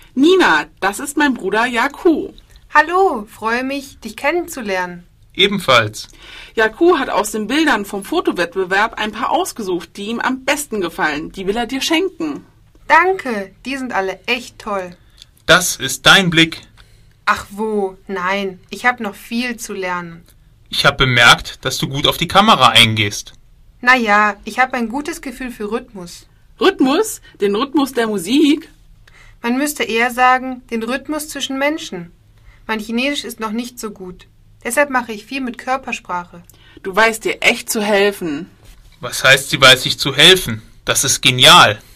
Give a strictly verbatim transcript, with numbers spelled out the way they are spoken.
Nina, das ist mein Bruder Jaku. Hallo, freue mich, dich kennenzulernen. Ebenfalls. Jaku hat aus den Bildern vom Fotowettbewerb ein paar ausgesucht, die ihm am besten gefallen. Die will er dir schenken. Danke, die sind alle echt toll. Das ist dein Blick. Ach wo, nein, ich habe noch viel zu lernen. Ich habe bemerkt, dass du gut auf die Kamera eingehst. Na ja, ich habe ein gutes Gefühl für Rhythmus. Rhythmus? Den Rhythmus der Musik? Man müsste eher sagen, den Rhythmus zwischen Menschen. Mein Chinesisch ist noch nicht so gut. Deshalb mache ich viel mit Körpersprache. Du weißt dir echt zu helfen. Was heißt, sie weiß sich zu helfen? Das ist genial.